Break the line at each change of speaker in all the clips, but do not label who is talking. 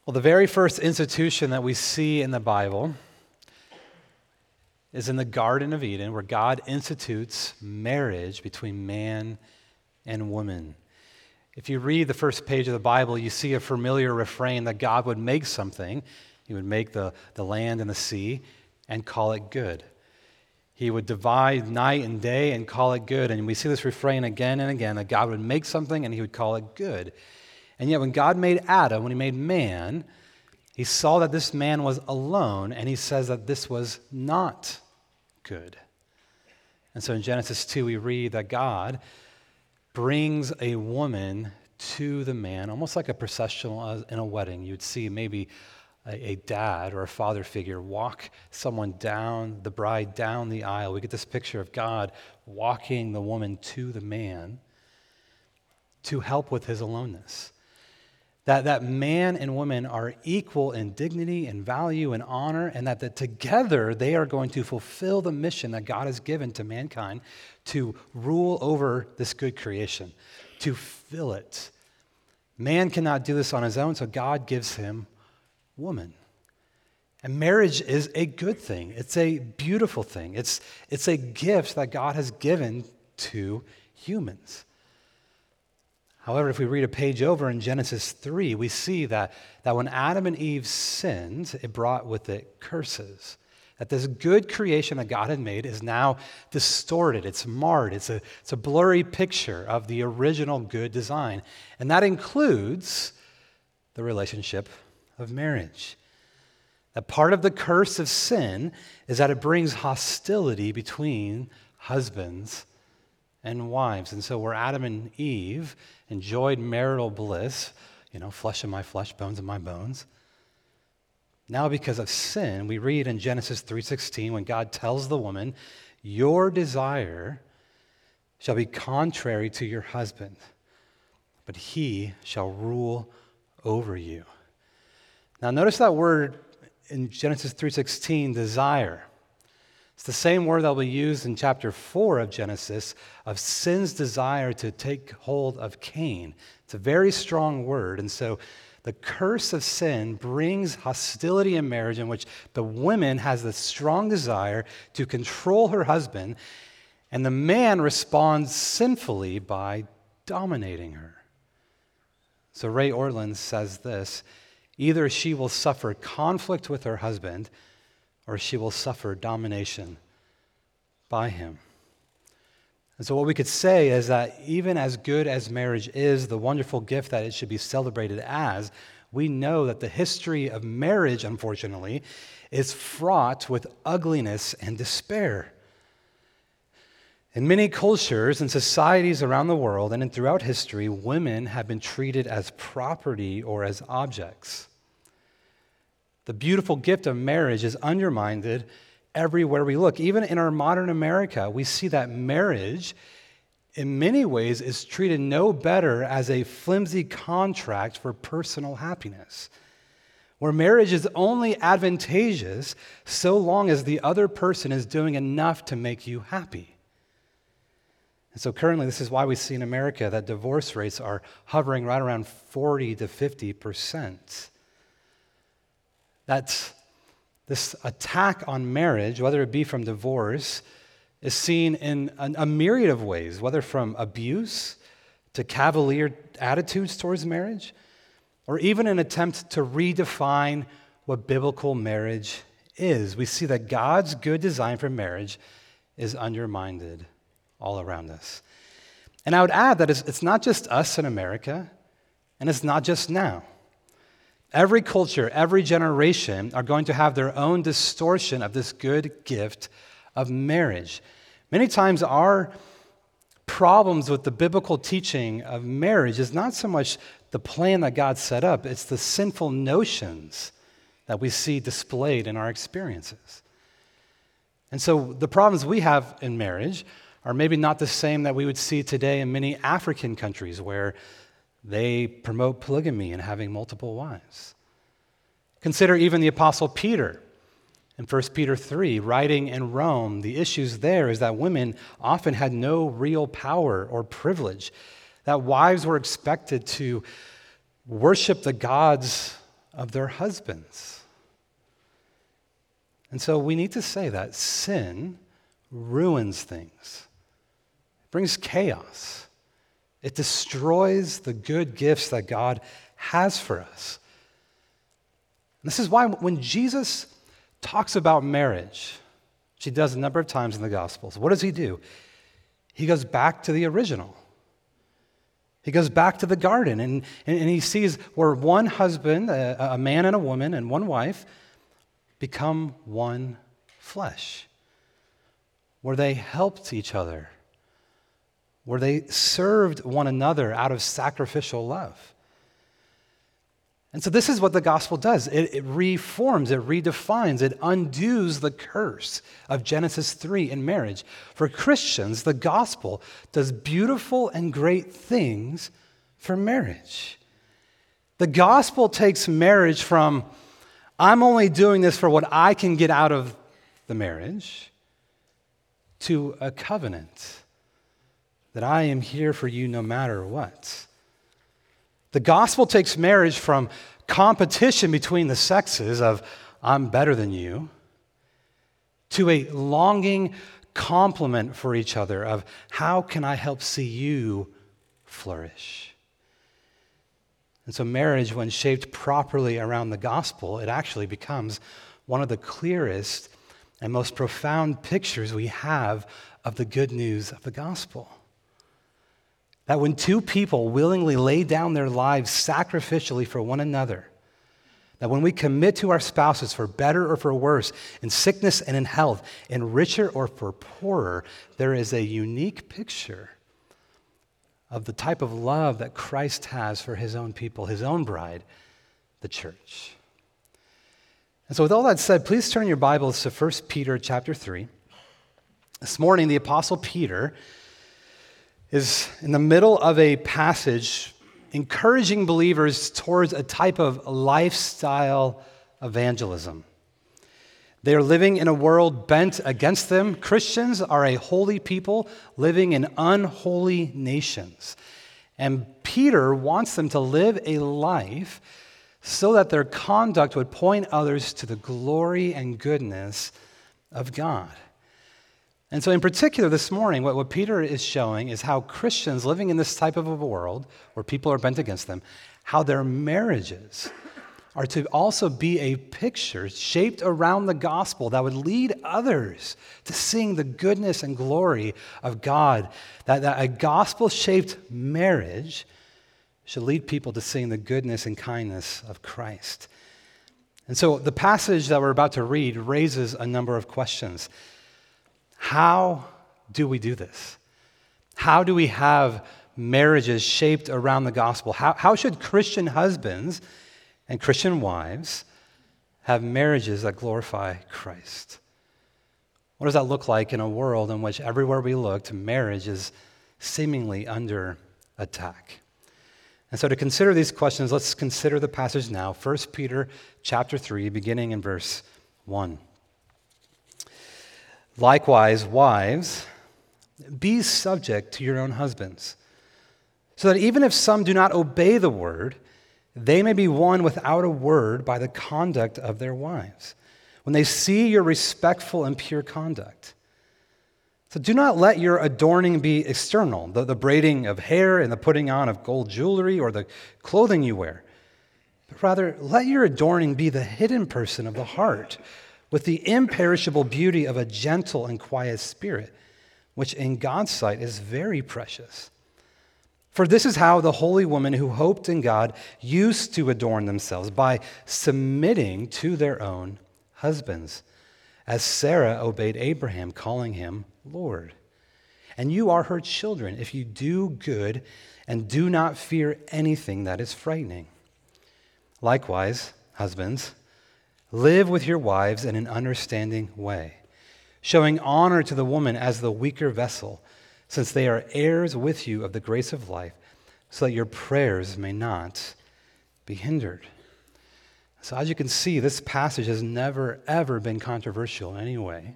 Well, the very first institution that we see in the Bible is in the Garden of Eden, where God institutes marriage between man and woman. If you read the first page of the Bible, you see a familiar refrain that God would make something. He would make the land and the sea and call it good. He would divide night and day and call it good. And we see this refrain again and again, that God would make something and he would call it good. And yet when God made Adam, when he made man, he saw that this man was alone, and he says that this was not good. And so in Genesis 2, we read that God brings a woman to the man, almost like a processional in a wedding. You'd see maybe a dad or a father figure walk someone down, the bride down the aisle. We get this picture of God walking the woman to the man to help with his aloneness. That man and woman are equal in dignity and value and honor, and that together they are going to fulfill the mission that God has given to mankind to rule over this good creation, to fill it. Man cannot do this on his own, so God gives him woman. And marriage is a good thing. It's a beautiful thing. It's a gift that God has given to humans. However, if we read a page over in Genesis 3, we see that when Adam and Eve sinned, it brought with it curses. That this good creation that God had made is now distorted, it's marred, it's a blurry picture of the original good design. And that includes the relationship of marriage. That part of the curse of sin is that it brings hostility between husbands and wives. And so where Adam and Eve enjoyed marital bliss, flesh of my flesh, bones of my bones, now because of sin, we read in Genesis 3:16 when God tells the woman, your desire shall be contrary to your husband, but he shall rule over you. Now notice that word in Genesis 3:16, desire. It's the same word that will be used in chapter 4 of Genesis of sin's desire to take hold of Cain. It's a very strong word. And so the curse of sin brings hostility in marriage in which the woman has the strong desire to control her husband, and the man responds sinfully by dominating her. So Ray Ortlund says this, either she will suffer conflict with her husband or she will suffer domination by him. And so what we could say is that even as good as marriage is, the wonderful gift that it should be celebrated as, we know that the history of marriage, unfortunately, is fraught with ugliness and despair. In many cultures and societies around the world and throughout history, women have been treated as property or as objects. The beautiful gift of marriage is undermined everywhere we look. Even in our modern America, we see that marriage, in many ways, is treated no better as a flimsy contract for personal happiness, where marriage is only advantageous so long as the other person is doing enough to make you happy. And so currently, this is why we see in America that divorce rates are hovering right around 40 to 50%. That this attack on marriage, whether it be from divorce, is seen in a myriad of ways, whether from abuse to cavalier attitudes towards marriage, or even an attempt to redefine what biblical marriage is. We see that God's good design for marriage is undermined all around us. And I would add that it's not just us in America, and it's not just now. Every culture, every generation are going to have their own distortion of this good gift of marriage. Many times our problems with the biblical teaching of marriage is not so much the plan that God set up, it's the sinful notions that we see displayed in our experiences. And so the problems we have in marriage are maybe not the same that we would see today in many African countries where they promote polygamy and having multiple wives. Consider even the Apostle Peter in 1 Peter 3, writing in Rome. The issues there is that women often had no real power or privilege, that wives were expected to worship the gods of their husbands. And so we need to say that sin ruins things. It brings chaos. It destroys the good gifts that God has for us. And this is why when Jesus talks about marriage, which he does a number of times in the Gospels, what does he do? He goes back to the original. He goes back to the garden, and he sees where one husband, a man and a woman, and one wife become one flesh, where they helped each other, where they served one another out of sacrificial love. And so this is what the gospel does. It reforms, it redefines, it undoes the curse of Genesis 3 in marriage. For Christians, the gospel does beautiful and great things for marriage. The gospel takes marriage from, I'm only doing this for what I can get out of the marriage, to a covenant that I am here for you no matter what. The gospel takes marriage from competition between the sexes of I'm better than you to a longing complement for each other of how can I help see you flourish. And so marriage, when shaped properly around the gospel, it actually becomes one of the clearest and most profound pictures we have of the good news of the gospel. That when two people willingly lay down their lives sacrificially for one another, that when we commit to our spouses for better or for worse, in sickness and in health, in richer or for poorer, there is a unique picture of the type of love that Christ has for his own people, his own bride, the church. And so with all that said, please turn your Bibles to 1 Peter chapter 3. This morning, the Apostle Peter is in the middle of a passage encouraging believers towards a type of lifestyle evangelism. They are living in a world bent against them. Christians are a holy people living in unholy nations. And Peter wants them to live a life so that their conduct would point others to the glory and goodness of God. And so in particular this morning, what Peter is showing is how Christians living in this type of a world where people are bent against them, how their marriages are to also be a picture shaped around the gospel that would lead others to seeing the goodness and glory of God. That a gospel-shaped marriage should lead people to seeing the goodness and kindness of Christ. And so the passage that we're about to read raises a number of questions. How do we do this? How do we have marriages shaped around the gospel? How should Christian husbands and Christian wives have marriages that glorify Christ? What does that look like in a world in which everywhere we look, marriage is seemingly under attack? And so to consider these questions, let's consider the passage now, 1 Peter chapter 3, beginning in verse 1. Likewise, wives, be subject to your own husbands, so that even if some do not obey the word, they may be won without a word by the conduct of their wives, when they see your respectful and pure conduct. So do not let your adorning be external, the braiding of hair and the putting on of gold jewelry or the clothing you wear, but rather let your adorning be the hidden person of the heart, with the imperishable beauty of a gentle and quiet spirit, which in God's sight is very precious. For this is how the holy women who hoped in God used to adorn themselves, by submitting to their own husbands, as Sarah obeyed Abraham, calling him Lord. And you are her children if you do good and do not fear anything that is frightening. Likewise, husbands, live with your wives in an understanding way, showing honor to the woman as the weaker vessel, since they are heirs with you of the grace of life, so that your prayers may not be hindered. So as you can see, this passage has never, ever been controversial in any way.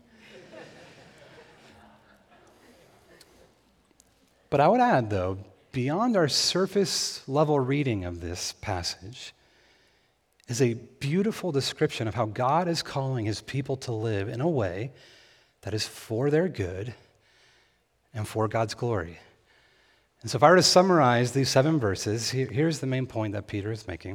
But I would add, though, beyond our surface level reading of this passage, is a beautiful description of how God is calling his people to live in a way that is for their good and for God's glory. And so if I were to summarize these 7 verses, here's the main point that Peter is making.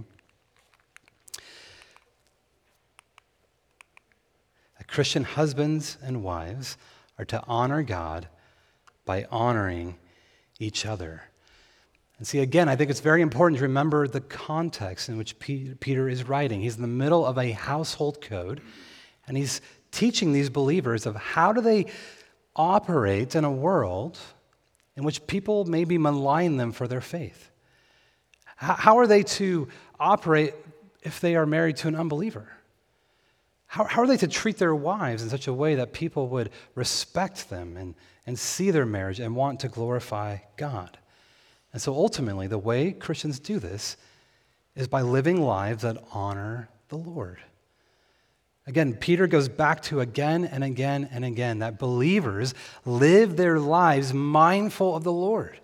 That Christian husbands and wives are to honor God by honoring each other. And see, again, I think it's very important to remember the context in which Peter is writing. He's in the middle of a household code, and he's teaching these believers of how do they operate in a world in which people maybe malign them for their faith. How are they to operate if they are married to an unbeliever? How are they to treat their wives in such a way that people would respect them and see their marriage and want to glorify God? And so ultimately, the way Christians do this is by living lives that honor the Lord. Again, Peter goes back to again and again and again that believers live their lives mindful of the Lord.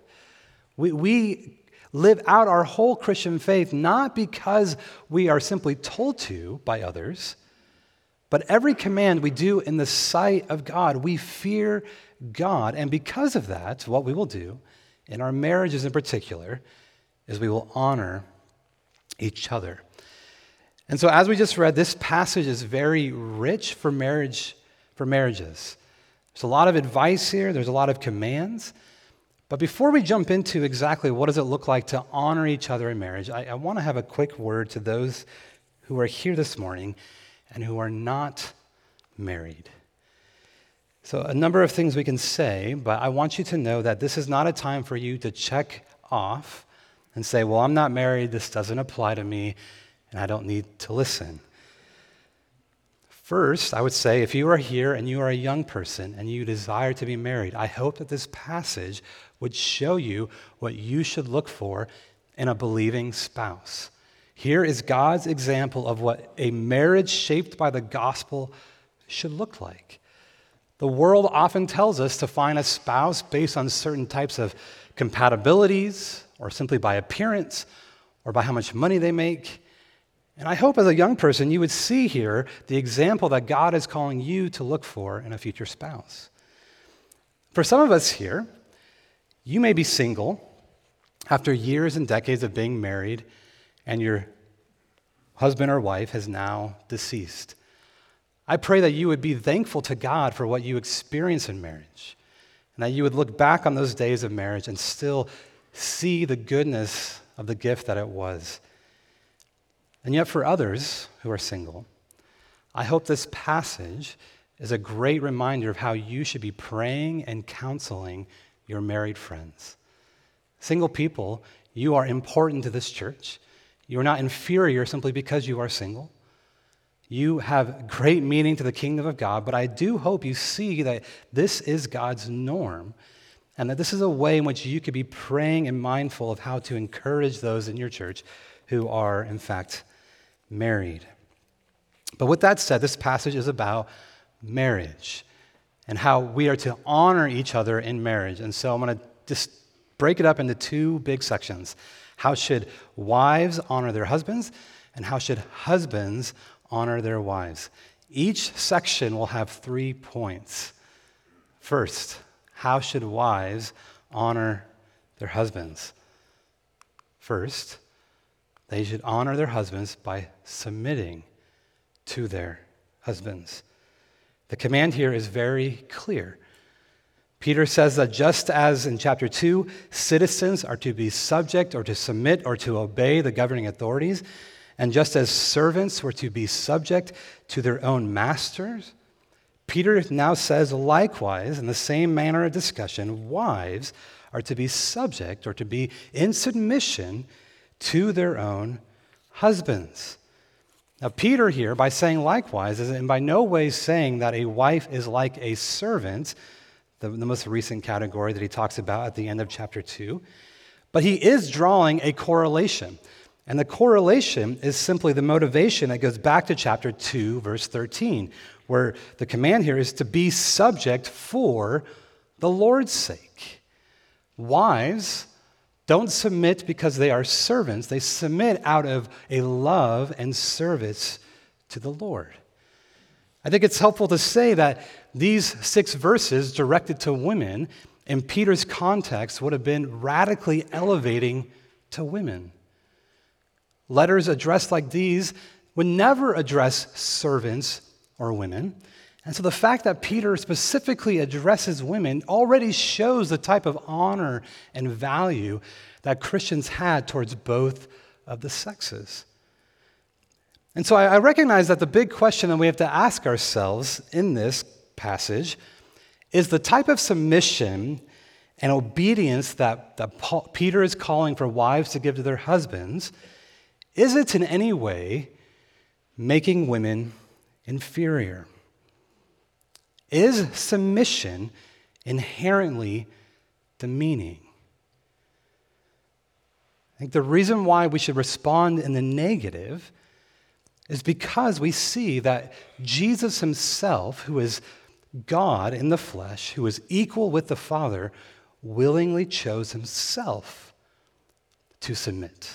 We live out our whole Christian faith not because we are simply told to by others, but every command we do in the sight of God. We fear God, and because of that, what we will do in our marriages in particular is we will honor each other. And so as we just read, this passage is very rich for marriages. There's a lot of advice here, there's a lot of commands. But before we jump into exactly what does it look like to honor each other in marriage, I want to have a quick word to those who are here this morning and who are not married. So a number of things we can say, but I want you to know that this is not a time for you to check off and say, well, I'm not married, this doesn't apply to me, and I don't need to listen. First, I would say if you are here and you are a young person and you desire to be married, I hope that this passage would show you what you should look for in a believing spouse. Here is God's example of what a marriage shaped by the gospel should look like. The world often tells us to find a spouse based on certain types of compatibilities or simply by appearance or by how much money they make. And I hope as a young person you would see here the example that God is calling you to look for in a future spouse. For some of us here, you may be single after years and decades of being married and your husband or wife has now deceased. I pray that you would be thankful to God for what you experience in marriage, and that you would look back on those days of marriage and still see the goodness of the gift that it was. And yet for others who are single, I hope this passage is a great reminder of how you should be praying and counseling your married friends. Single people, you are important to this church. You are not inferior simply because you are single. You have great meaning to the kingdom of God, but I do hope you see that this is God's norm and that this is a way in which you could be praying and mindful of how to encourage those in your church who are, in fact, married. But with that said, this passage is about marriage and how we are to honor each other in marriage. And so I'm going to just break it up into 2 big sections. How should wives honor their husbands, and how should husbands honor their wives? Each section will have 3 points. First, how should wives honor their husbands? First, they should honor their husbands by submitting to their husbands. The command here is very clear. Peter says that just as in chapter 2, citizens are to be subject or to submit or to obey the governing authorities, and just as servants were to be subject to their own masters, Peter now says likewise, in the same manner of discussion, wives are to be subject or to be in submission to their own husbands. Now, Peter here, by saying likewise, is in by no way saying that a wife is like a servant, the most recent category that he talks about at the end of chapter 2, but he is drawing a correlation. And the correlation is simply the motivation that goes back to chapter 2, verse 13, where the command here is to be subject for the Lord's sake. Wives don't submit because they are servants. They submit out of a love and service to the Lord. I think it's helpful to say that these 6 verses directed to women in Peter's context would have been radically elevating to women. Letters addressed like these would never address servants or women. And so the fact that Peter specifically addresses women already shows the type of honor and value that Christians had towards both of the sexes. And so I recognize that the big question that we have to ask ourselves in this passage is the type of submission and obedience that Peter is calling for wives to give to their husbands, is it in any way making women inferior? Is submission inherently demeaning? I think the reason why we should respond in the negative is because we see that Jesus himself, who is God in the flesh, who is equal with the Father, willingly chose himself to submit.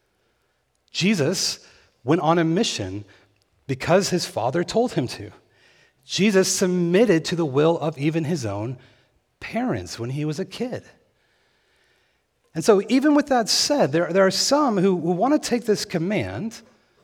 Jesus went on a mission because his Father told him to. Jesus submitted to the will of even his own parents when he was a kid. And so even with that said, there are some who want to take this command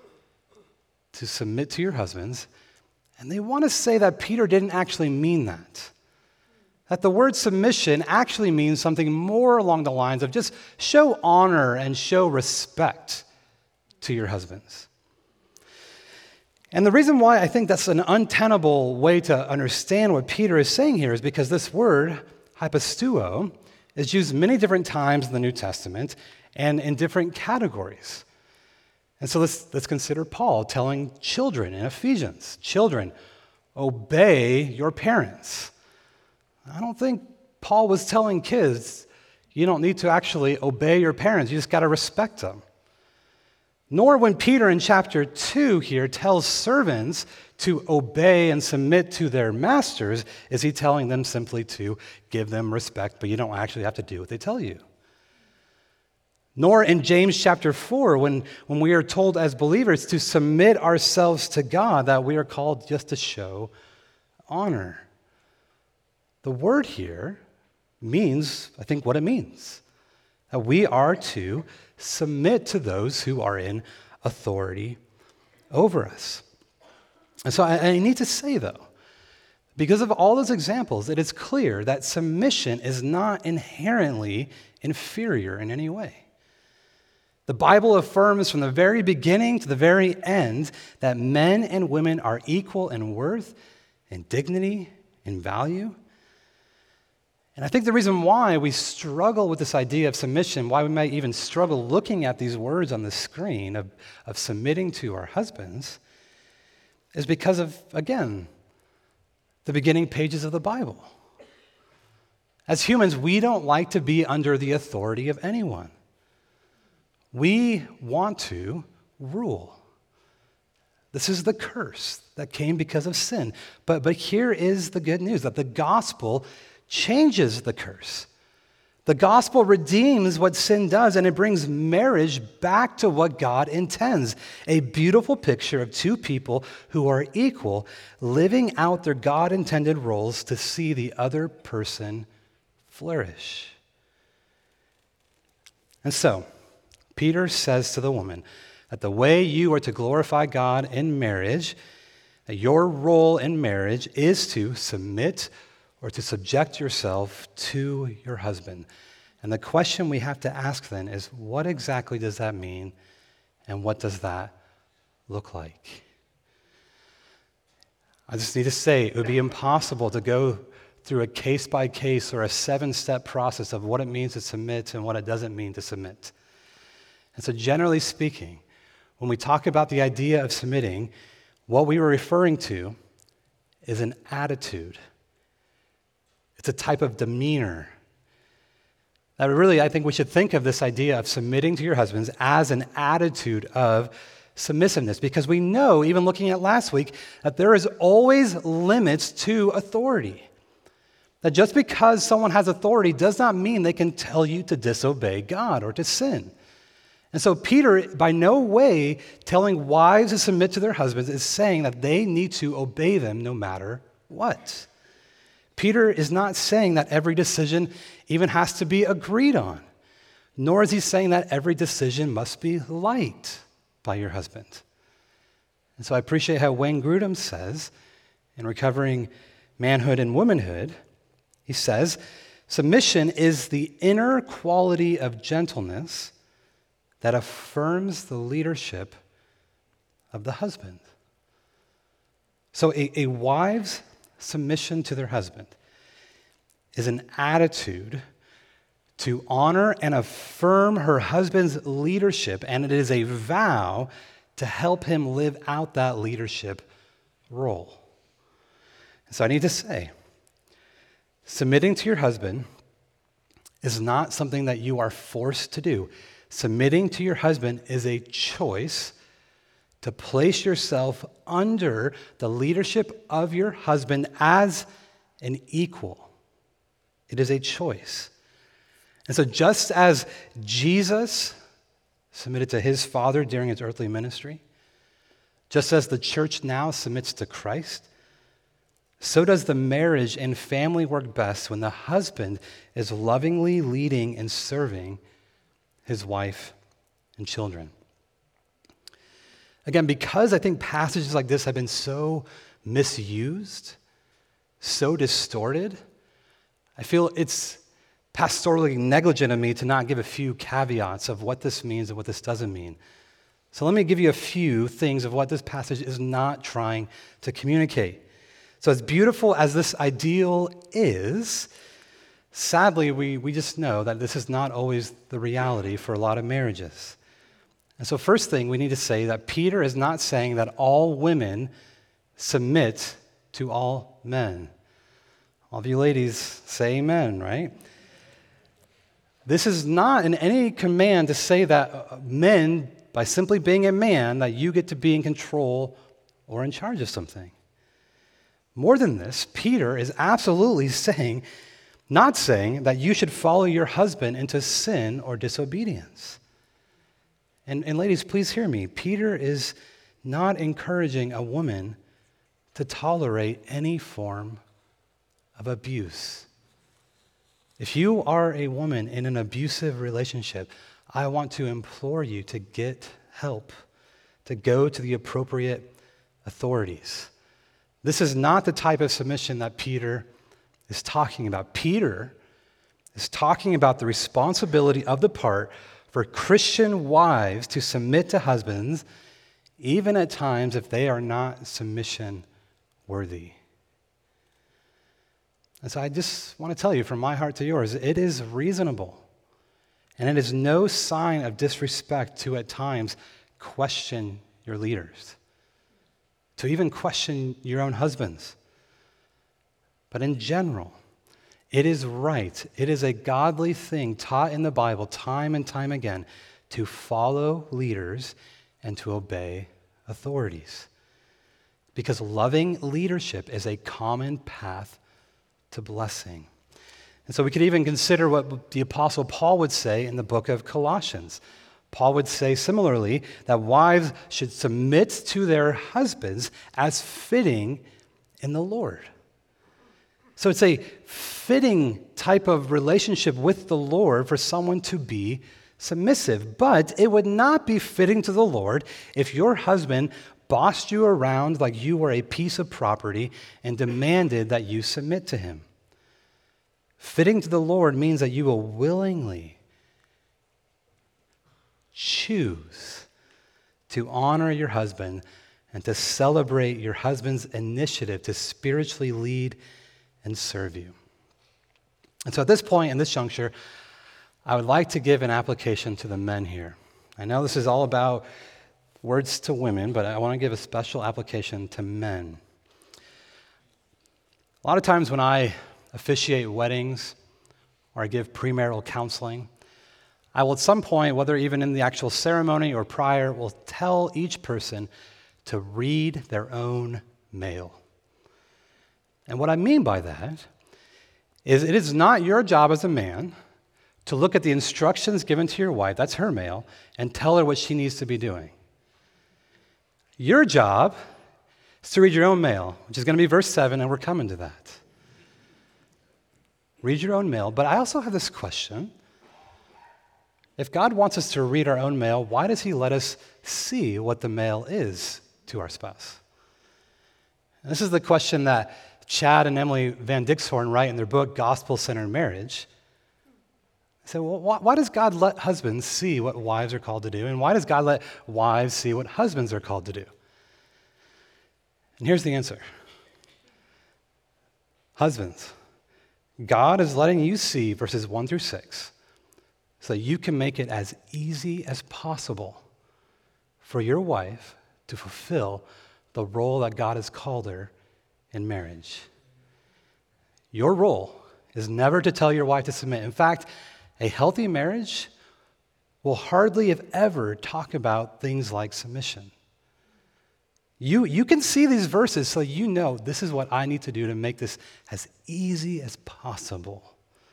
to submit to your husbands, and they want to say that Peter didn't actually mean that. That the word submission actually means something more along the lines of just show honor and show respect to your husbands. And the reason why I think that's an untenable way to understand what Peter is saying here is because this word, hypostuo, is used many different times in the New Testament and in different categories. And so let's consider Paul telling children in Ephesians, children, obey your parents. I don't think Paul was telling kids, you don't need to actually obey your parents, you just got to respect them. Nor when Peter in chapter 2 here tells servants to obey and submit to their masters, is he telling them simply to give them respect, but you don't actually have to do what they tell you. Nor in James chapter 4, when we are told as believers to submit ourselves to God, that we are called just to show honor. The word here means, I think, what it means. That we are to submit to those who are in authority over us. And so I need to say, though, because of all those examples, it is clear that submission is not inherently inferior in any way. The Bible affirms from the very beginning to the very end that men and women are equal in worth, in dignity, in value. And I think the reason why we struggle with this idea of submission, why we might even struggle looking at these words on the screen of submitting to our husbands, is because of, again, the beginning pages of the Bible. As humans, we don't like to be under the authority of anyone. We want to rule. This is the curse that came because of sin. But here is the good news, that the gospel changes the curse. The gospel redeems what sin does, and it brings marriage back to what God intends. A beautiful picture of two people who are equal, living out their God-intended roles to see the other person flourish. And so, Peter says to the woman that the way you are to glorify God in marriage, that your role in marriage is to submit or to subject yourself to your husband. And the question we have to ask then is, what exactly does that mean, and what does that look like? I just need to say, it would be impossible to go through a case-by-case or a 7-step process of what it means to submit and what it doesn't mean to submit. And so generally speaking, when we talk about the idea of submitting, what we were referring to is an attitude. It's a type of demeanor. That really, I think we should think of this idea of submitting to your husbands as an attitude of submissiveness, because we know, even looking at last week, that there is always limits to authority. That just because someone has authority does not mean they can tell you to disobey God or to sin. And so Peter, by no way telling wives to submit to their husbands, is saying that they need to obey them no matter what. Peter is not saying that every decision even has to be agreed on, nor is he saying that every decision must be liked by your husband. And so I appreciate how Wayne Grudem says, in Recovering Manhood and Womanhood, he says, submission is the inner quality of gentleness that affirms the leadership of the husband. So a wife's submission to their husband is an attitude to honor and affirm her husband's leadership, and it is a vow to help him live out that leadership role. So I need to say, submitting to your husband is not something that you are forced to do. Submitting to your husband is a choice to place yourself under the leadership of your husband as an equal. It is a choice. And so just as Jesus submitted to his Father during his earthly ministry, just as the church now submits to Christ, so does the marriage and family work best when the husband is lovingly leading and serving his wife and children. Again, because I think passages like this have been so misused, so distorted, I feel it's pastorally negligent of me to not give a few caveats of what this means and what this doesn't mean. So let me give you a few things of what this passage is not trying to communicate. So as beautiful as this ideal is, sadly, we just know that this is not always the reality for a lot of marriages. And so first thing, we need to say that Peter is not saying that all women submit to all men. All of you ladies say amen, right? This is not in any command to say that men, by simply being a man, that you get to be in control or in charge of something. More than this, Peter is absolutely not saying that you should follow your husband into sin or disobedience. And ladies, please hear me. Peter is not encouraging a woman to tolerate any form of abuse. If you are a woman in an abusive relationship, I want to implore you to get help, to go to the appropriate authorities. This is not the type of submission that Peter is talking about. Peter is talking about the responsibility of the part for Christian wives to submit to husbands, even at times if they are not submission worthy. And so I just want to tell you from my heart to yours, it is reasonable. And it is no sign of disrespect to at times question your leaders, to even question your own husbands. But in general, it is right, it is a godly thing taught in the Bible time and time again to follow leaders and to obey authorities. Because loving leadership is a common path to blessing. And so we could even consider what the Apostle Paul would say in the book of Colossians. Paul would say similarly that wives should submit to their husbands as fitting in the Lord. So it's a fitting type of relationship with the Lord for someone to be submissive. But it would not be fitting to the Lord if your husband bossed you around like you were a piece of property and demanded that you submit to him. Fitting to the Lord means that you will willingly choose to honor your husband and to celebrate your husband's initiative to spiritually lead and serve you. And so at this point, in this juncture, I would like to give an application to the men here. I know this is all about words to women, but I want to give a special application to men. A lot of times when I officiate weddings or I give premarital counseling, I will at some point, whether even in the actual ceremony or prior, will tell each person to read their own mail. And what I mean by that is it is not your job as a man to look at the instructions given to your wife, that's her mail, and tell her what she needs to be doing. Your job is to read your own mail, which is going to be verse 7, and we're coming to that. Read your own mail. But I also have this question. If God wants us to read our own mail, why does he let us see what the mail is to our spouse? And this is the question that Chad and Emily Van Dixhorn write in their book, Gospel-Centered Marriage. They say, well, why does God let husbands see what wives are called to do? And why does God let wives see what husbands are called to do? And here's the answer. Husbands, God is letting you see verses 1 through 6 so that you can make it as easy as possible for your wife to fulfill the role that God has called her in marriage. Your role is never to tell your wife to submit. In fact, a healthy marriage will hardly, if ever, talk about things like submission. You can see these verses so you know this is what I need to do to make this as easy as possible.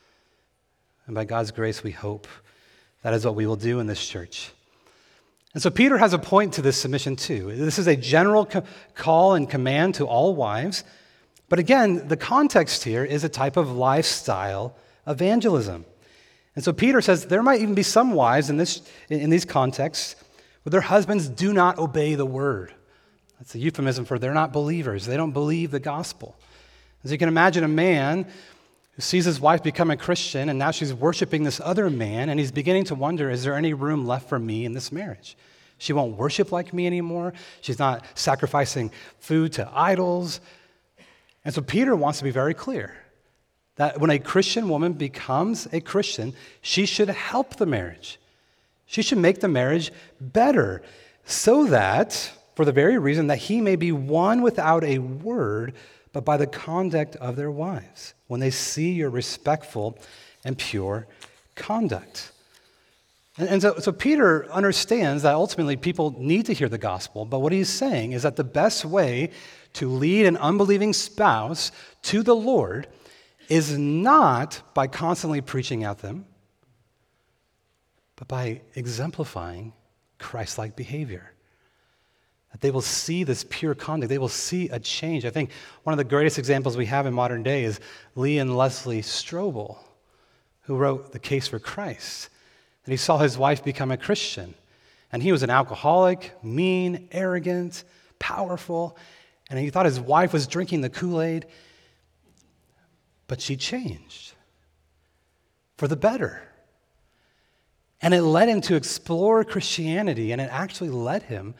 And by God's grace, we hope that is what we will do in this church. And so Peter has a point to this submission too. This is a general call and command to all wives. But again, the context here is a type of lifestyle evangelism. And so Peter says there might even be some wives in these contexts where their husbands do not obey the word. That's a euphemism for they're not believers. They don't believe the gospel. As you can imagine, a man who sees his wife become a Christian and now she's worshiping this other man and he's beginning to wonder, is there any room left for me in this marriage? She won't worship like me anymore. She's not sacrificing food to idols. And so Peter wants to be very clear that when a Christian woman becomes a Christian, she should help the marriage. She should make the marriage better so that, for the very reason that he may be won without a word, but by the conduct of their wives, when they see your respectful and pure conduct. And so Peter understands that ultimately people need to hear the gospel, but what he's saying is that the best way to lead an unbelieving spouse to the Lord is not by constantly preaching at them, but by exemplifying Christ-like behavior. That they will see this pure conduct. They will see a change. I think one of the greatest examples we have in modern day is Lee and Leslie Strobel, who wrote The Case for Christ. And he saw his wife become a Christian. And he was an alcoholic, mean, arrogant, powerful. And he thought his wife was drinking the Kool-Aid. But she changed for the better. And it led him to explore Christianity, and it actually led him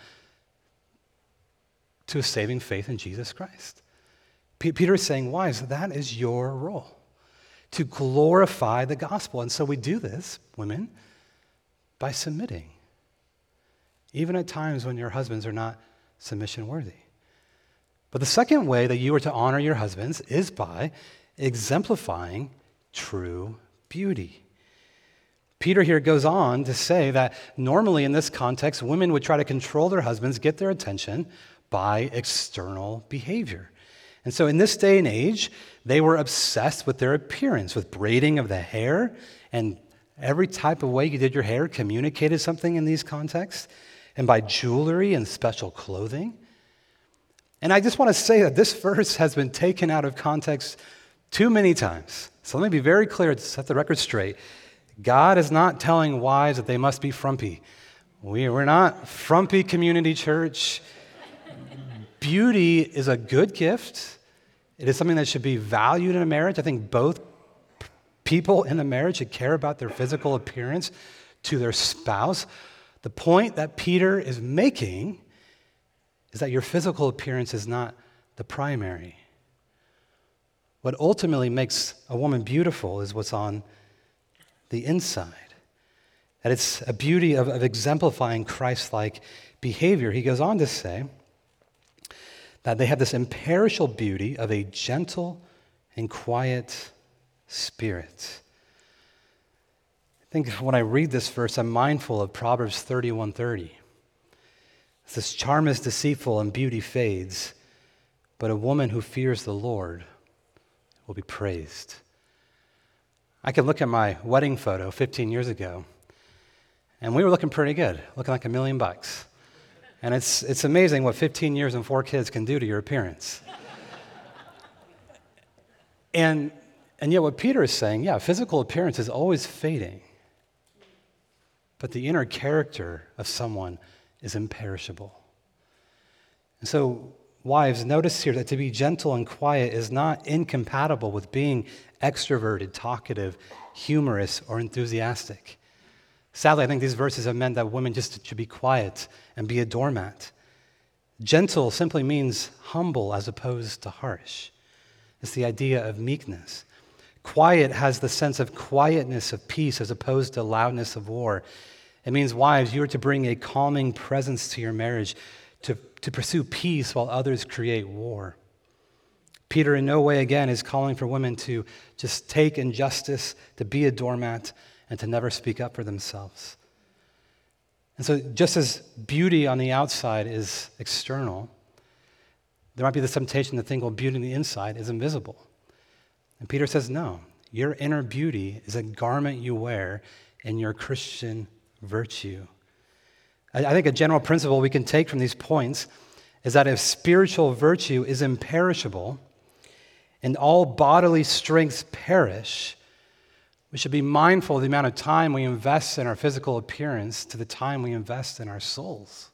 to a saving faith in Jesus Christ. Peter is saying, wives, that is your role, to glorify the gospel. And so we do this, women, by submitting, even at times when your husbands are not submission worthy. But the second way that you are to honor your husbands is by exemplifying true beauty. Peter here goes on to say that normally in this context, women would try to control their husbands, get their attention by external behavior. And so in this day and age, they were obsessed with their appearance, with braiding of the hair, and every type of way you did your hair communicated something in these contexts, and by jewelry and special clothing. And I just want to say that this verse has been taken out of context too many times. So let me be very clear to set the record straight. God is not telling wives that they must be frumpy. We're not frumpy community church. Beauty is a good gift. It is something that should be valued in a marriage. I think both people in a marriage should care about their physical appearance to their spouse. The point that Peter is making is that your physical appearance is not the primary. What ultimately makes a woman beautiful is what's on the inside. That it's a beauty of exemplifying Christ-like behavior. He goes on to say that they have this imperishable beauty of a gentle and quiet spirit. I think when I read this verse, I'm mindful of Proverbs 31:30. This charm is deceitful and beauty fades, but a woman who fears the Lord will be praised. I can look at my wedding photo 15 years ago, and we were looking pretty good, looking like $1 million. And it's amazing what 15 years and 4 kids can do to your appearance. And yet what Peter is saying, yeah, physical appearance is always fading, but the inner character of someone is imperishable. And so, wives, notice here that to be gentle and quiet is not incompatible with being extroverted, talkative, humorous, or enthusiastic. Sadly, I think these verses have meant that women just should be quiet and be a doormat. Gentle simply means humble as opposed to harsh. It's the idea of meekness. Quiet has the sense of quietness of peace as opposed to loudness of war. It means, wives, you are to bring a calming presence to your marriage, to pursue peace while others create war. Peter in no way, again, is calling for women to just take injustice, to be a doormat, and to never speak up for themselves. And so just as beauty on the outside is external, there might be the temptation to think, well, beauty on the inside is invisible. And Peter says, no, your inner beauty is a garment you wear in your Christian virtue. I think a general principle we can take from these points is that if spiritual virtue is imperishable and all bodily strengths perish, we should be mindful of the amount of time we invest in our physical appearance to the time we invest in our souls.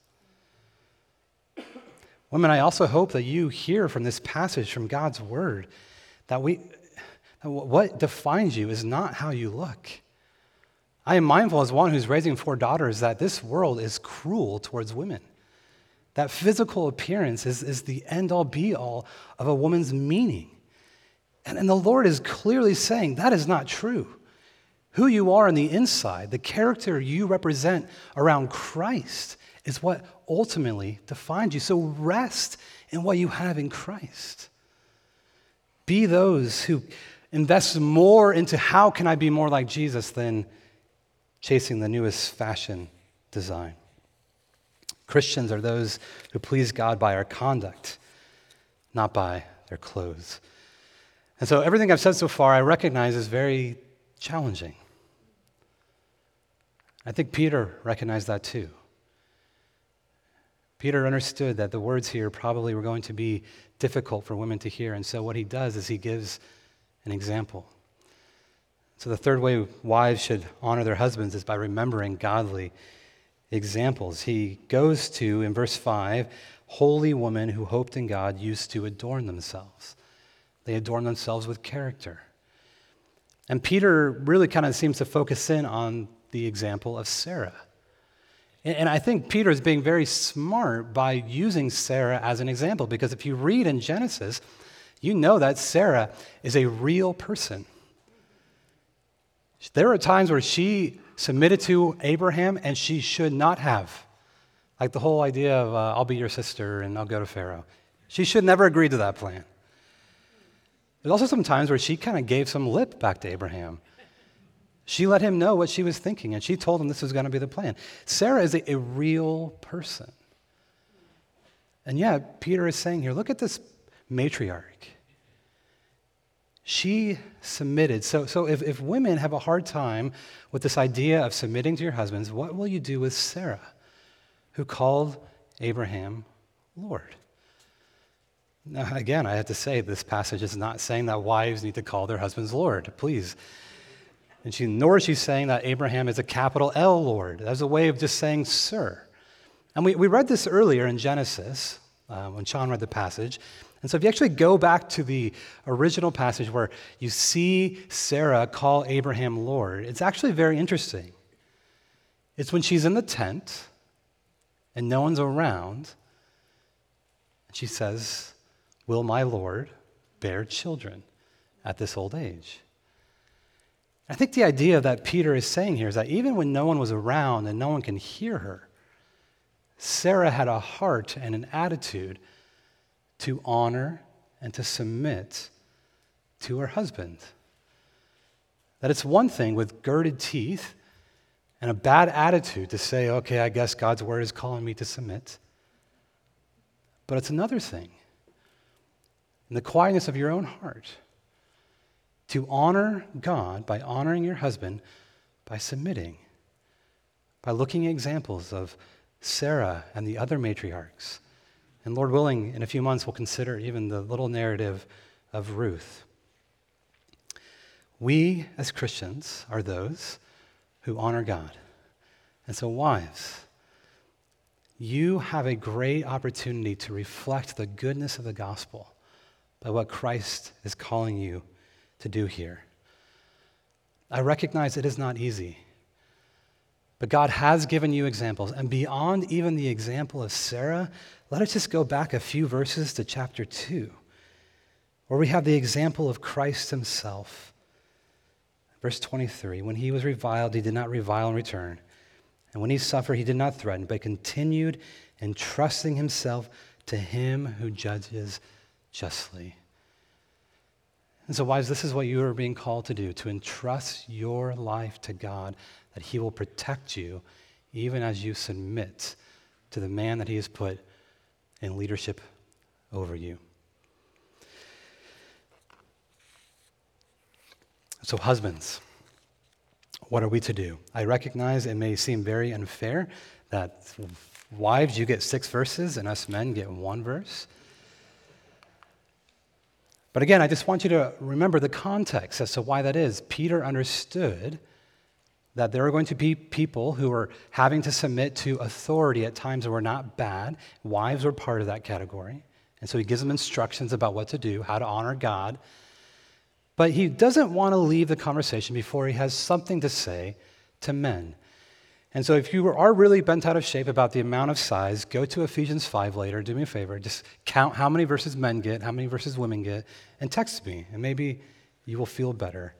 Women, I also hope that you hear from this passage from God's word that what defines you is not how you look. I am mindful as one who's raising 4 daughters that this world is cruel towards women. That physical appearance is the end-all, be-all of a woman's meaning. And the Lord is clearly saying that is not true. Who you are on the inside, the character you represent around Christ is what ultimately defines you. So rest in what you have in Christ. Be those who invest more into how can I be more like Jesus than chasing the newest fashion design. Christians are those who please God by our conduct, not by their clothes. And so everything I've said so far, I recognize is very challenging. I think Peter recognized that too. Peter understood that the words here probably were going to be difficult for women to hear, and so what he does is he gives an example. So the third way wives should honor their husbands is by remembering godly examples. He goes to, in verse 5, holy women who hoped in God used to adorn themselves. They adorn themselves with character. And Peter really kind of seems to focus in on the example of Sarah. And I think Peter is being very smart by using Sarah as an example, because if you read in Genesis, you know that Sarah is a real person. There are times where she submitted to Abraham and she should not have. Like the whole idea of, I'll be your sister and I'll go to Pharaoh. She should never agree to that plan. There's also some times where she kind of gave some lip back to Abraham. She let him know what she was thinking, and she told him this was going to be the plan. Sarah is a real person. And yeah, Peter is saying here, look at this matriarch. She submitted. So if women have a hard time with this idea of submitting to your husbands, what will you do with Sarah, who called Abraham Lord? Now, again, I have to say, this passage is not saying that wives need to call their husbands Lord, please. And nor is she saying that Abraham is a capital L Lord. That's a way of just saying sir. And we read this earlier in Genesis, when Sean read the passage. And so if you actually go back to the original passage where you see Sarah call Abraham Lord, it's actually very interesting. It's when she's in the tent and no one's around, and she says, will my Lord bear children at this old age? I think the idea that Peter is saying here is that even when no one was around and no one can hear her, Sarah had a heart and an attitude to honor and to submit to her husband. That it's one thing with girded teeth and a bad attitude to say, okay, I guess God's word is calling me to submit. But it's another thing in the quietness of your own heart to honor God by honoring your husband by submitting, by looking at examples of Sarah and the other matriarchs. And Lord willing, in a few months, we'll consider even the little narrative of Ruth. We, as Christians, are those who honor God. And so, wives, you have a great opportunity to reflect the goodness of the gospel by what Christ is calling you to do here. I recognize it is not easy, but God has given you examples. And beyond even the example of Sarah, let us just go back a few verses to chapter 2, where we have the example of Christ himself. Verse 23, when he was reviled, he did not revile in return. And when he suffered, he did not threaten, but continued entrusting himself to him who judges justly. And so, wives, this is what you are being called to do, to entrust your life to God, that he will protect you even as you submit to the man that he has put in leadership over you. So, husbands, what are we to do? I recognize it may seem very unfair that wives, you get 6 verses and us men get 1 verse. But again, I just want you to remember the context as to why that is. Peter understood that there are going to be people who are having to submit to authority at times that were not bad. Wives were part of that category. And so he gives them instructions about what to do, how to honor God. But he doesn't want to leave the conversation before he has something to say to men. And so if you are really bent out of shape about the amount of size, go to Ephesians 5 later. Do me a favor. Just count how many verses men get, how many verses women get, and text me. And maybe you will feel better.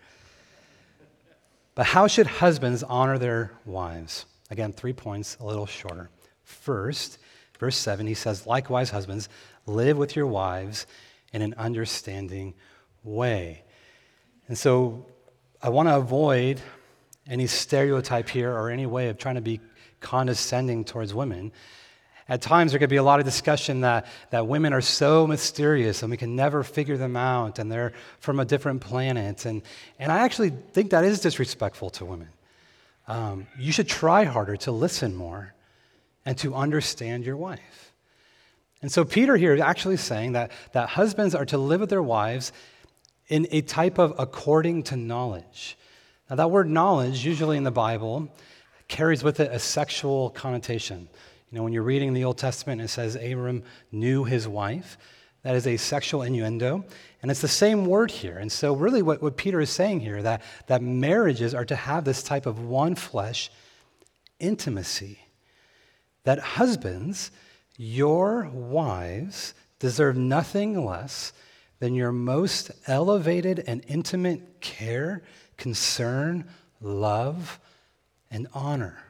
But how should husbands honor their wives? Again, 3 points, a little shorter. First, verse 7, he says, likewise, husbands, live with your wives in an understanding way. And so I want to avoid any stereotype here or any way of trying to be condescending towards women. At times, there could be a lot of discussion that women are so mysterious and we can never figure them out and they're from a different planet. And I actually think that is disrespectful to women. You should try harder to listen more and to understand your wife. And so Peter here is actually saying that husbands are to live with their wives in a type of according to knowledge. Now, that word knowledge, usually in the Bible, carries with it a sexual connotation. You know, when you're reading the Old Testament, it says Abram knew his wife. That is a sexual innuendo. And it's the same word here. And so really what Peter is saying here, that marriages are to have this type of one flesh intimacy. That husbands, your wives, deserve nothing less than your most elevated and intimate care, concern, love, and honor.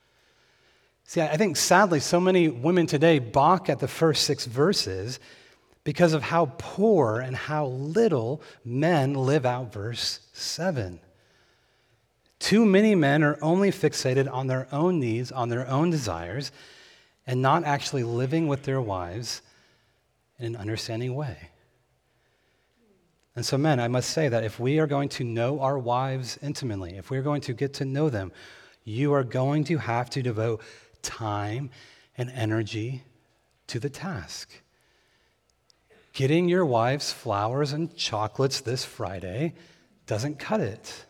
See, I think sadly so many women today balk at the first 6 verses because of how poor and how little men live out verse 7. Too many men are only fixated on their own needs, on their own desires, and not actually living with their wives in an understanding way. And so, men, I must say that if we are going to know our wives intimately, if we're going to get to know them, you are going to have to devote time and energy to the task. Getting your wives flowers and chocolates this Friday doesn't cut it.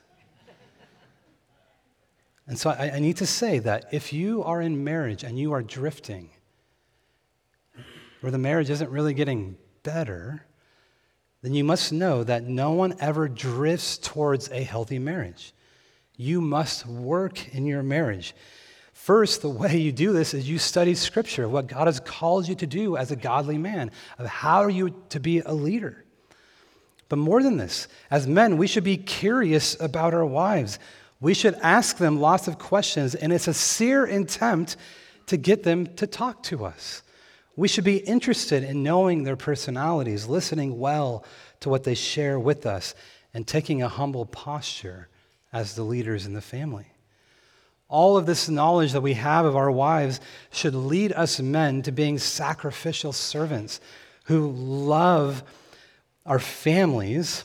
And so I need to say that if you are in marriage and you are drifting, where the marriage isn't really getting better, then you must know that no one ever drifts towards a healthy marriage. You must work in your marriage. First, the way you do this is you study Scripture, what God has called you to do as a godly man, of how are you to be a leader. But more than this, as men, we should be curious about our wives. We should ask them lots of questions, and it's a sincere attempt to get them to talk to us. We should be interested in knowing their personalities, listening well to what they share with us, and taking a humble posture as the leaders in the family. All of this knowledge that we have of our wives should lead us men to being sacrificial servants who love our families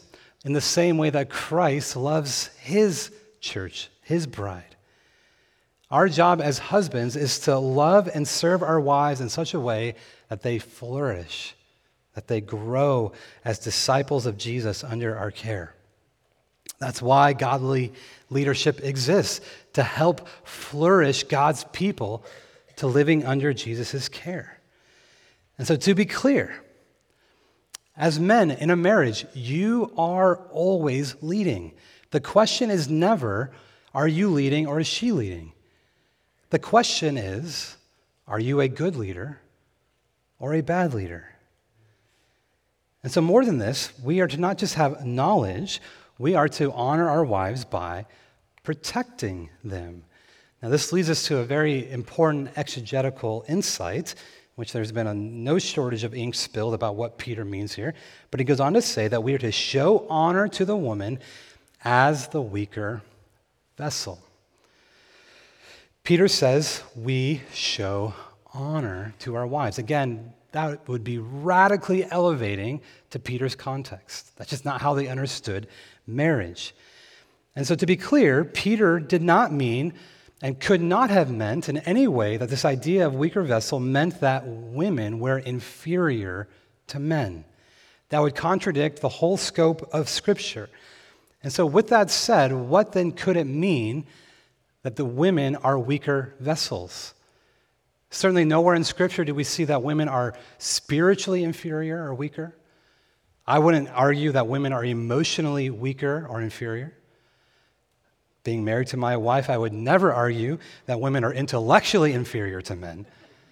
in the same way that Christ loves his church, his bride. Our job as husbands is to love and serve our wives in such a way that they flourish, that they grow as disciples of Jesus under our care. That's why godly leadership exists, to help flourish God's people to living under Jesus' care. And so to be clear, as men in a marriage, you are always leading. The question is never, are you leading or is she leading? The question is, are you a good leader or a bad leader? And so more than this, we are to not just have knowledge, we are to honor our wives by protecting them. Now, this leads us to a very important exegetical insight, which there's been no shortage of ink spilled about what Peter means here. But he goes on to say that we are to show honor to the woman as the weaker vessel. Peter says we show honor to our wives. Again, that would be radically elevating to Peter's context. That's just not how they understood marriage. And so to be clear, Peter did not mean and could not have meant in any way that this idea of weaker vessel meant that women were inferior to men. That would contradict the whole scope of Scripture. And so with that said, what then could it mean that the women are weaker vessels? Certainly nowhere in Scripture do we see that women are spiritually inferior or weaker. I wouldn't argue that women are emotionally weaker or inferior. Being married to my wife, I would never argue that women are intellectually inferior to men.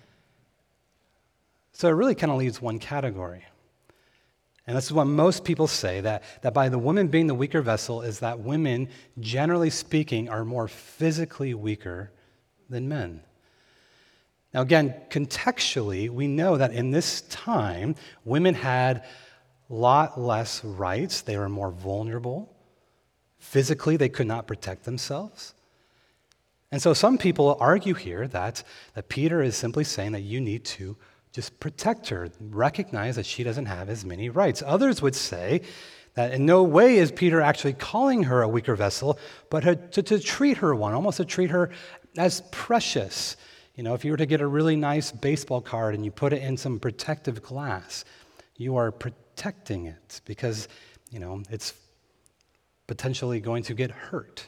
So it really kind of leaves one category. And this is what most people say, that by the woman being the weaker vessel is that women, generally speaking, are more physically weaker than men. Now again, contextually, we know that in this time, women had a lot less rights. They were more vulnerable. Physically, they could not protect themselves. And so some people argue here that Peter is simply saying that you need to just protect her, recognize that she doesn't have as many rights. Others would say that in no way is Peter actually calling her a weaker vessel, but to treat her one, almost to treat her as precious. You know, if you were to get a really nice baseball card and you put it in some protective glass, you are protecting it because, you know, it's potentially going to get hurt.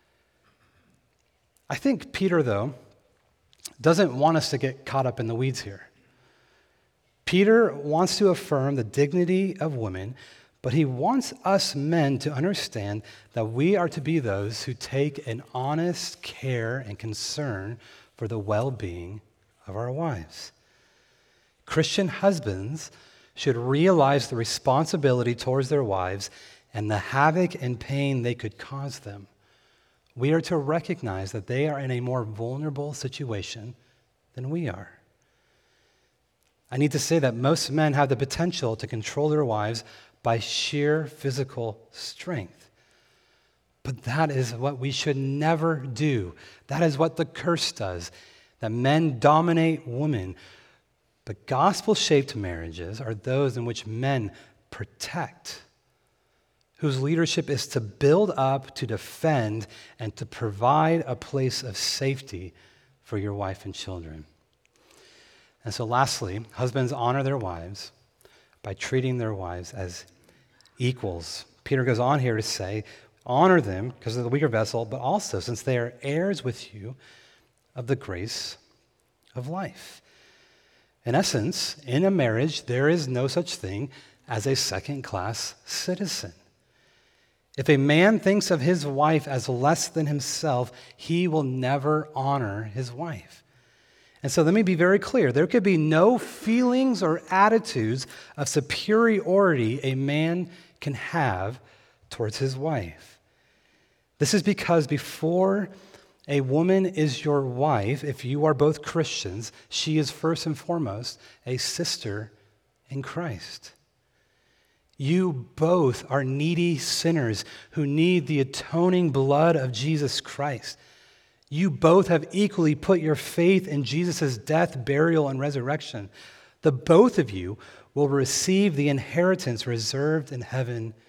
I think Peter, though, doesn't want us to get caught up in the weeds here. Peter wants to affirm the dignity of women, but he wants us men to understand that we are to be those who take an honest care and concern for the well-being of our wives. Christian husbands should realize the responsibility towards their wives and the havoc and pain they could cause them. We are to recognize that they are in a more vulnerable situation than we are. I need to say that most men have the potential to control their wives by sheer physical strength. But that is what we should never do. That is what the curse does, that men dominate women. But gospel-shaped marriages are those in which men protect, whose leadership is to build up, to defend, and to provide a place of safety for your wife and children. And so lastly, husbands honor their wives by treating their wives as equals. Peter goes on here to say, honor them because of the weaker vessel, but also since they are heirs with you of the grace of life. In essence, in a marriage, there is no such thing as a second-class citizen. If a man thinks of his wife as less than himself, he will never honor his wife. And so let me be very clear. There could be no feelings or attitudes of superiority a man can have towards his wife. This is because before a woman is your wife, if you are both Christians, she is first and foremost a sister in Christ. You both are needy sinners who need the atoning blood of Jesus Christ. You both have equally put your faith in Jesus' death, burial, and resurrection. The both of you will receive the inheritance reserved in heaven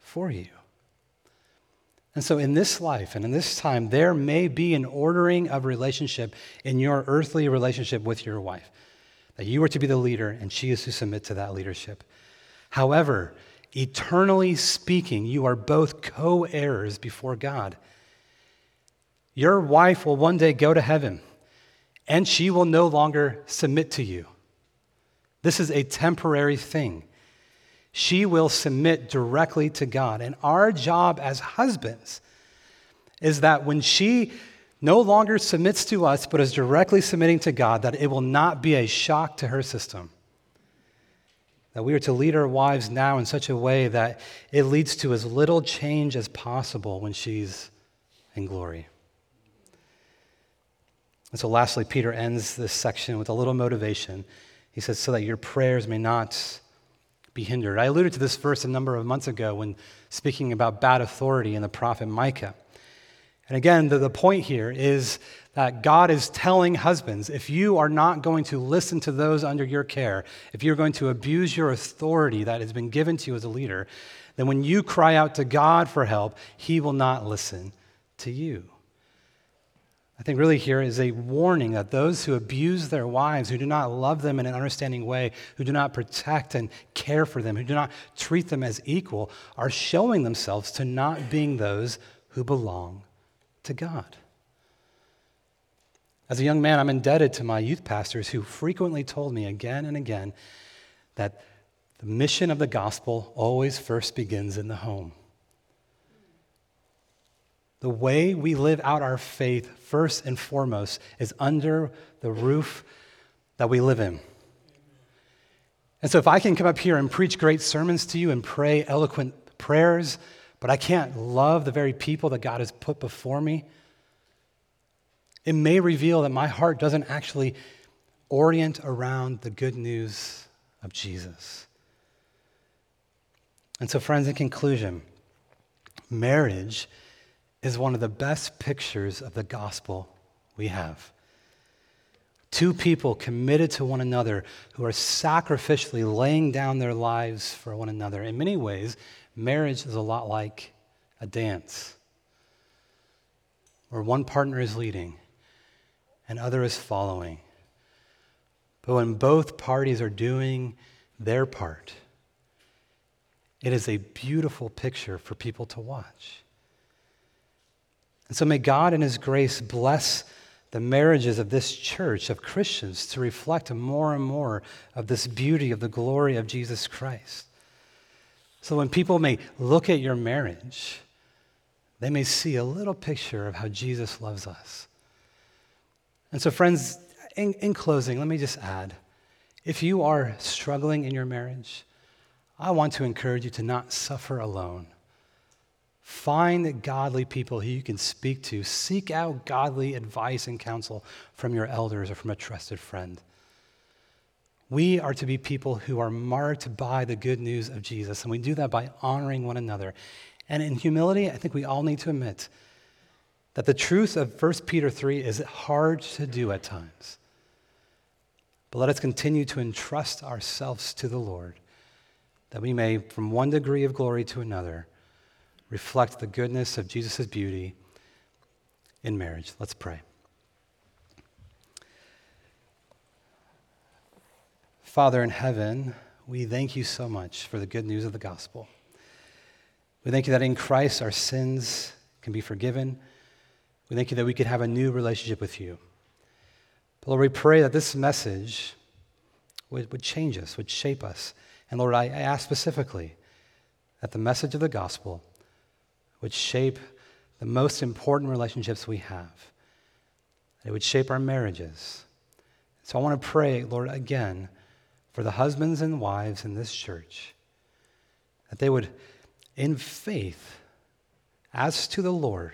for you. And so in this life and in this time, there may be an ordering of relationship in your earthly relationship with your wife, that you are to be the leader and she is to submit to that leadership. However, eternally speaking, you are both co-heirs before God. Your wife will one day go to heaven, and she will no longer submit to you. This is a temporary thing. She will submit directly to God. And our job as husbands is that when she no longer submits to us, but is directly submitting to God, that it will not be a shock to her system. That we are to lead our wives now in such a way that it leads to as little change as possible when she's in glory. And so lastly, Peter ends this section with a little motivation. He says, so that your prayers may not be hindered. I alluded to this verse a number of months ago when speaking about bad authority in the prophet Micah. And again, the point here is that God is telling husbands, if you are not going to listen to those under your care, if you're going to abuse your authority that has been given to you as a leader, then when you cry out to God for help, he will not listen to you. I think really here is a warning that those who abuse their wives, who do not love them in an understanding way, who do not protect and care for them, who do not treat them as equal, are showing themselves to not being those who belong to God. As a young man, I'm indebted to my youth pastors who frequently told me again and again that the mission of the gospel always first begins in the home. The way we live out our faith, first and foremost, is under the roof that we live in. And so if I can come up here and preach great sermons to you and pray eloquent prayers, but I can't love the very people that God has put before me, it may reveal that my heart doesn't actually orient around the good news of Jesus. And so, friends, in conclusion, marriage is one of the best pictures of the gospel we have. Two people committed to one another who are sacrificially laying down their lives for one another. In many ways, marriage is a lot like a dance where one partner is leading and other is following. But when both parties are doing their part, it is a beautiful picture for people to watch. And so may God in his grace bless the marriages of this church, of Christians, to reflect more and more of this beauty of the glory of Jesus Christ. So when people may look at your marriage, they may see a little picture of how Jesus loves us. And so friends, in closing, let me just add, if you are struggling in your marriage, I want to encourage you to not suffer alone. Find godly people who you can speak to. Seek out godly advice and counsel from your elders or from a trusted friend. We are to be people who are marked by the good news of Jesus, and we do that by honoring one another. And in humility, I think we all need to admit that the truth of 1 Peter 3 is hard to do at times. But let us continue to entrust ourselves to the Lord, that we may, from one degree of glory to another, reflect the goodness of Jesus' beauty in marriage. Let's pray. Father in heaven, we thank you so much for the good news of the gospel. We thank you that in Christ our sins can be forgiven. We thank you that we could have a new relationship with you. But Lord, we pray that this message would change us, would shape us. And Lord, I ask specifically that the message of the gospel would shape the most important relationships we have. It would shape our marriages. So I want to pray, Lord, again, for the husbands and wives in this church, that they would, in faith, as to the Lord,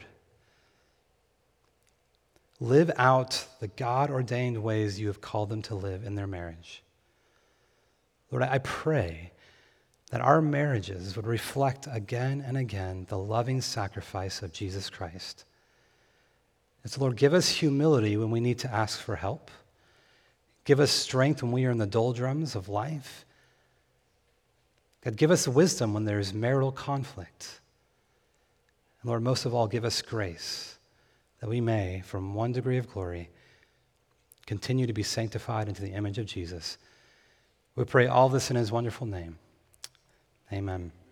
live out the God-ordained ways you have called them to live in their marriage. Lord, I pray that our marriages would reflect again and again the loving sacrifice of Jesus Christ. And so, Lord, give us humility when we need to ask for help. Give us strength when we are in the doldrums of life. God, give us wisdom when there's marital conflict. And Lord, most of all, give us grace that we may, from one degree of glory, continue to be sanctified into the image of Jesus. We pray all this in his wonderful name. Amen.